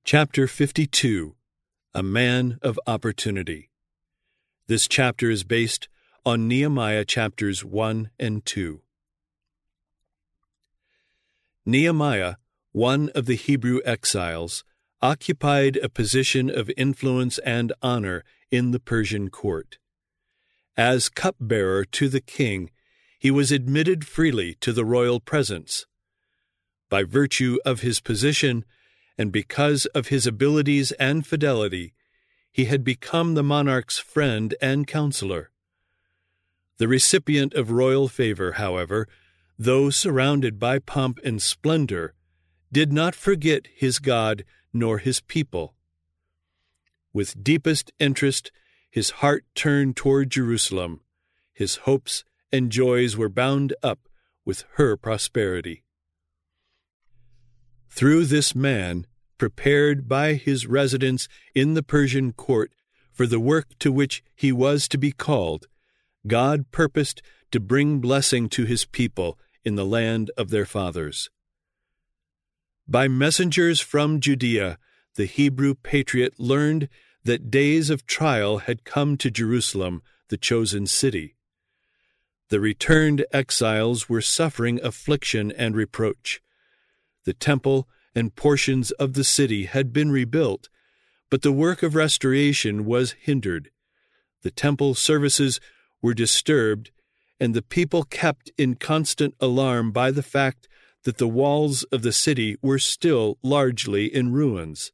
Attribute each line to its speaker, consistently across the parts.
Speaker 1: Chapter 52, A Man of Opportunity. This chapter is based on Nehemiah chapters 1 and 2. Nehemiah, one of the Hebrew exiles, occupied a position of influence and honor in the Persian court. As cupbearer to the king, he was admitted freely to the royal presence. By virtue of his position, and because of his abilities and fidelity, he had become the monarch's friend and counselor. The recipient of royal favor, however, though surrounded by pomp and splendor, did not forget his God nor his people. With deepest interest, his heart turned toward Jerusalem. His hopes and joys were bound up with her prosperity. Through this man, prepared by his residence in the Persian court for the work to which he was to be called, God purposed to bring blessing to his people in the land of their fathers. By messengers from Judea, the Hebrew patriot learned that days of trial had come to Jerusalem, the chosen city. The returned exiles were suffering affliction and reproach. The temple and portions of the city had been rebuilt, but the work of restoration was hindered. The temple services were disturbed, and the people kept in constant alarm by the fact that the walls of the city were still largely in ruins.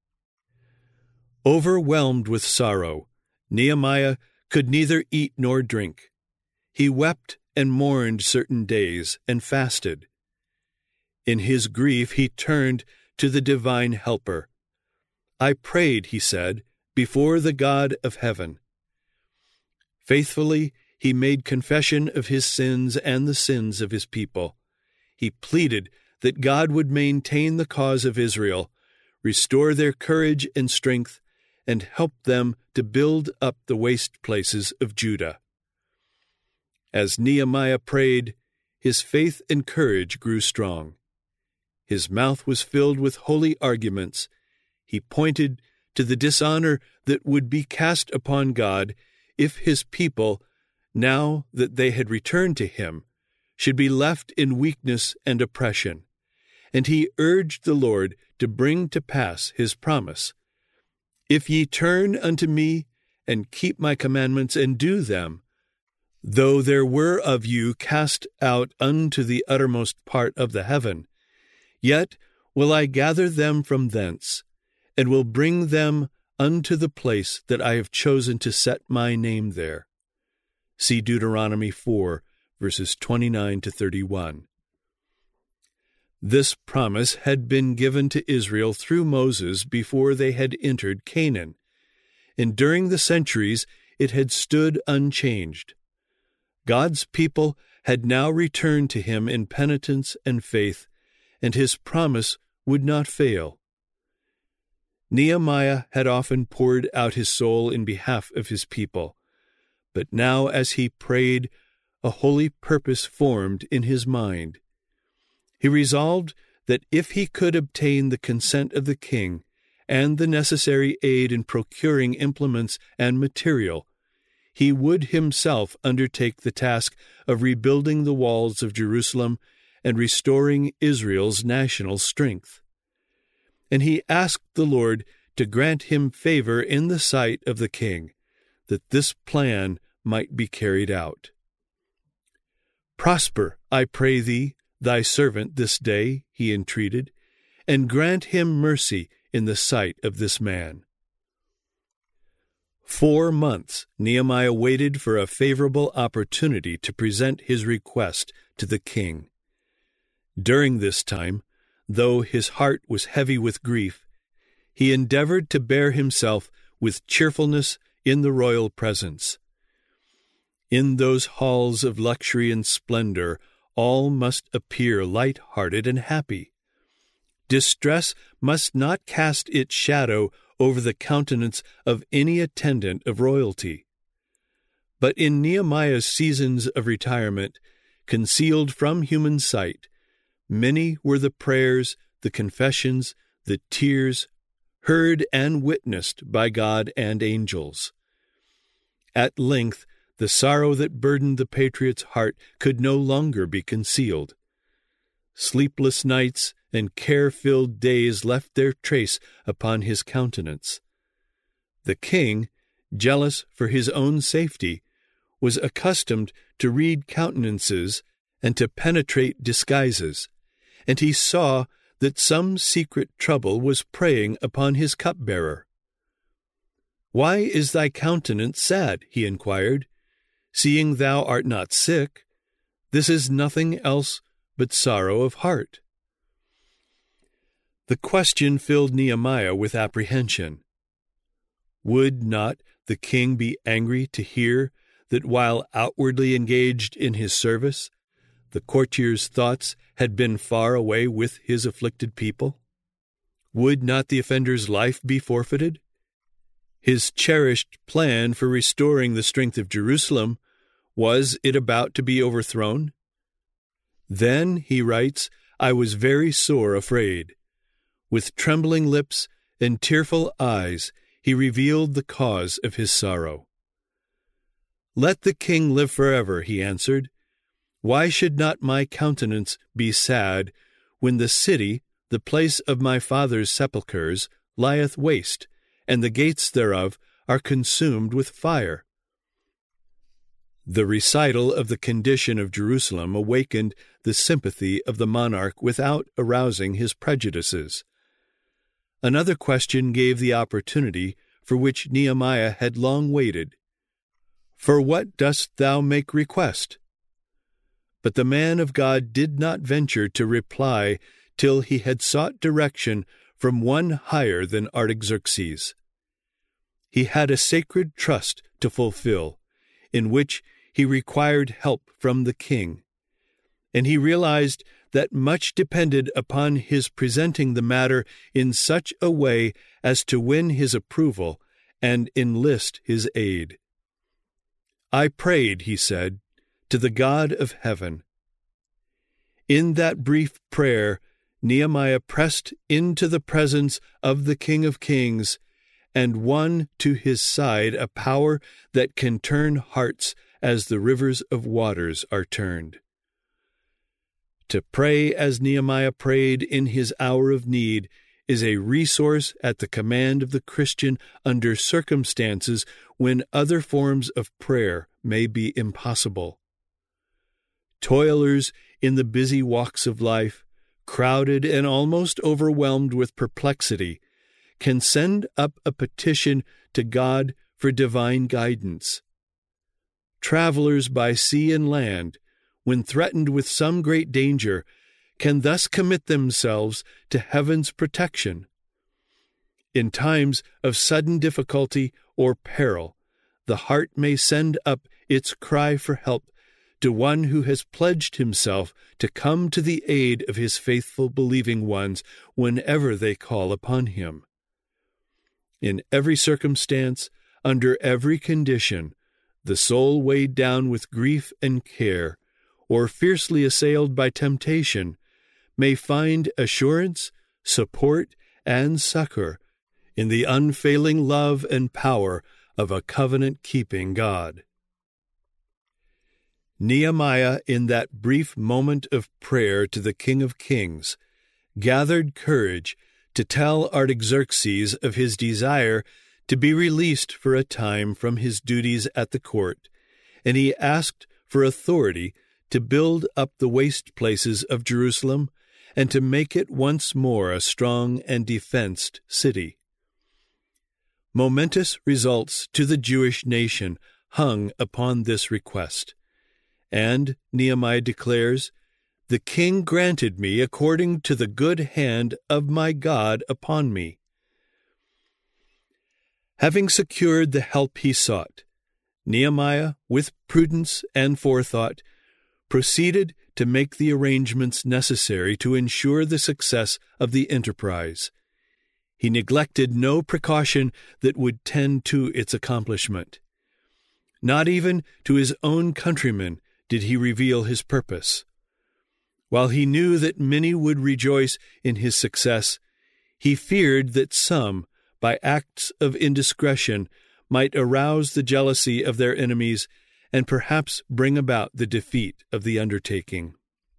Speaker 1: Overwhelmed with sorrow, Nehemiah could neither eat nor drink. He wept and mourned certain days and fasted. In his grief he turned to the divine helper. I prayed, he said, before the God of heaven. Faithfully he made confession of his sins and the sins of his people. He pleaded that God would maintain the cause of Israel, restore their courage and strength, and help them to build up the waste places of Judah. As Nehemiah prayed, his faith and courage grew strong. His mouth was filled with holy arguments. He pointed to the dishonor that would be cast upon God if his people, now that they had returned to him, should be left in weakness and oppression. And he urged the Lord to bring to pass his promise. If ye turn unto me, and keep my commandments, and do them, though there were of you cast out unto the uttermost part of the heaven, yet will I gather them from thence, and will bring them unto the place that I have chosen to set my name there. See Deuteronomy 4, verses 29 to 31. This promise had been given to Israel through Moses before they had entered Canaan, and during the centuries it had stood unchanged. God's people had now returned to him in penitence and faith, and his promise would not fail. Nehemiah had often poured out his soul in behalf of his people, but now as he prayed, a holy purpose formed in his mind. He resolved that if he could obtain the consent of the king and the necessary aid in procuring implements and material, he would himself undertake the task of rebuilding the walls of Jerusalem and restoring Israel's national strength. And he asked the Lord to grant him favor in the sight of the king, that this plan might be carried out. Prosper, I pray thee, thy servant this day, he entreated, and grant him mercy in the sight of this man. 4 months Nehemiah waited for a favorable opportunity to present his request to the king. During this time, though his heart was heavy with grief, he endeavored to bear himself with cheerfulness in the royal presence. In those halls of luxury and splendor, all must appear light-hearted and happy. Distress must not cast its shadow over the countenance of any attendant of royalty. But in Nehemiah's seasons of retirement, concealed from human sight, many were the prayers, the confessions, the tears, heard and witnessed by God and angels. At length, the sorrow that burdened the patriot's heart could no longer be concealed. Sleepless nights and care-filled days left their trace upon his countenance. The king, jealous for his own safety, was accustomed to read countenances and to penetrate disguises, and he saw that some secret trouble was preying upon his cupbearer. "Why is thy countenance sad?" he inquired, "seeing thou art not sick? This is nothing else but sorrow of heart." The question filled Nehemiah with apprehension. Would not the king be angry to hear that while outwardly engaged in his service, the courtier's thoughts had been far away with his afflicted people? Would not the offender's life be forfeited? His cherished plan for restoring the strength of Jerusalem, was it about to be overthrown? "Then," he writes, "I was very sore afraid. With trembling lips and tearful eyes, he revealed the cause of his sorrow." "Let the king live forever," he answered. "Why should not my countenance be sad when the city, the place of my father's sepulchres, lieth waste, and the gates thereof are consumed with fire?" The recital of the condition of Jerusalem awakened the sympathy of the monarch without arousing his prejudices. Another question gave the opportunity for which Nehemiah had long waited. "For what dost thou make request?" But the man of God did not venture to reply till he had sought direction from one higher than Artaxerxes. He had a sacred trust to fulfill, in which he required help from the king, and he realized that much depended upon his presenting the matter in such a way as to win his approval and enlist his aid. "I prayed," he said, "to the God of heaven." In that brief prayer, Nehemiah pressed into the presence of the King of Kings and won to his side a power that can turn hearts as the rivers of waters are turned. To pray as Nehemiah prayed in his hour of need is a resource at the command of the Christian under circumstances when other forms of prayer may be impossible. Toilers in the busy walks of life, crowded and almost overwhelmed with perplexity, can send up a petition to God for divine guidance. Travelers by sea and land, when threatened with some great danger, can thus commit themselves to heaven's protection. In times of sudden difficulty or peril, the heart may send up its cry for help to one who has pledged himself to come to the aid of his faithful believing ones whenever they call upon him. In every circumstance, under every condition, the soul weighed down with grief and care, or fiercely assailed by temptation, may find assurance, support, and succor in the unfailing love and power of a covenant-keeping God. Nehemiah, in that brief moment of prayer to the King of Kings, gathered courage to tell Artaxerxes of his desire to be released for a time from his duties at the court, and he asked for authority to build up the waste places of Jerusalem and to make it once more a strong and defensed city. Momentous results to the Jewish nation hung upon this request, and, Nehemiah declares, "The king granted me according to the good hand of my God upon me." Having secured the help he sought, Nehemiah, with prudence and forethought, proceeded to make the arrangements necessary to ensure the success of the enterprise. He neglected no precaution that would tend to its accomplishment. Not even to his own countrymen did he reveal his purpose. While he knew that many would rejoice in his success, he feared that some, by acts of indiscretion, might arouse the jealousy of their enemies and perhaps bring about the defeat of the undertaking.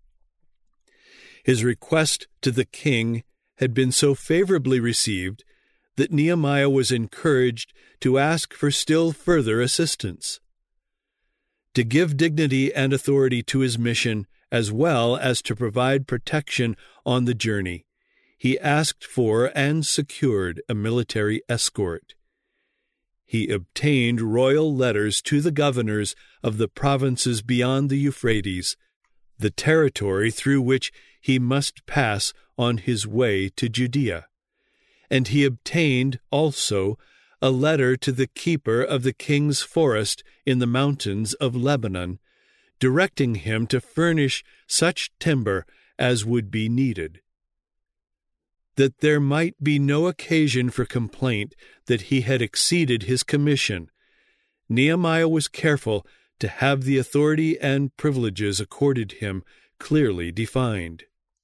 Speaker 1: His request to the king had been so favorably received that Nehemiah was encouraged to ask for still further assistance. To give dignity and authority to his mission, as well as to provide protection on the journey, he asked for and secured a military escort. He obtained royal letters to the governors of the provinces beyond the Euphrates, the territory through which he must pass on his way to Judea. And he obtained also a letter to the keeper of the king's forest in the mountains of Lebanon, directing him to furnish such timber as would be needed. That there might be no occasion for complaint that he had exceeded his commission, Nehemiah was careful to have the authority and privileges accorded him clearly defined.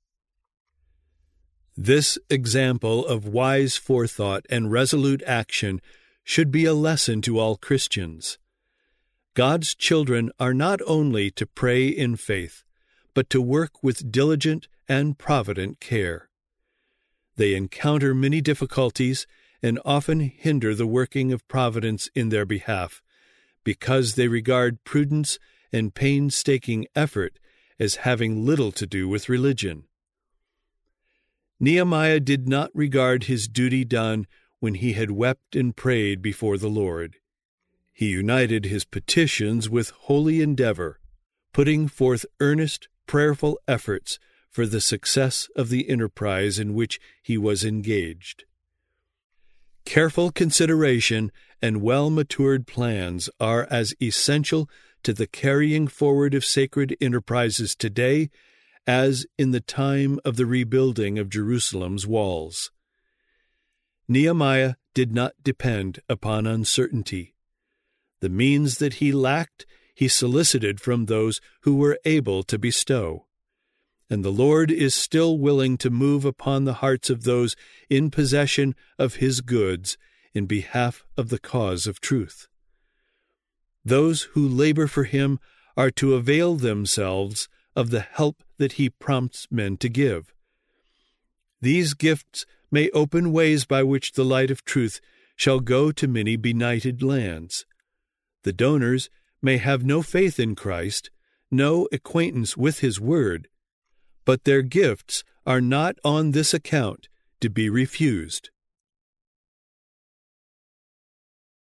Speaker 1: This example of wise forethought and resolute action should be a lesson to all Christians. God's children are not only to pray in faith, but to work with diligent and provident care. They encounter many difficulties and often hinder the working of providence in their behalf, because they regard prudence and painstaking effort as having little to do with religion. Nehemiah did not regard his duty done when he had wept and prayed before the Lord. He united his petitions with holy endeavor, putting forth earnest, prayerful efforts for the success of the enterprise in which he was engaged. Careful consideration and well-matured plans are as essential to the carrying forward of sacred enterprises today as in the time of the rebuilding of Jerusalem's walls. Nehemiah did not depend upon uncertainty. The means that he lacked, he solicited from those who were able to bestow. And the Lord is still willing to move upon the hearts of those in possession of his goods in behalf of the cause of truth. Those who labor for him are to avail themselves of the help that he prompts men to give. These gifts may open ways by which the light of truth shall go to many benighted lands. The donors may have no faith in Christ, no acquaintance with his word, but their gifts are not on this account to be refused.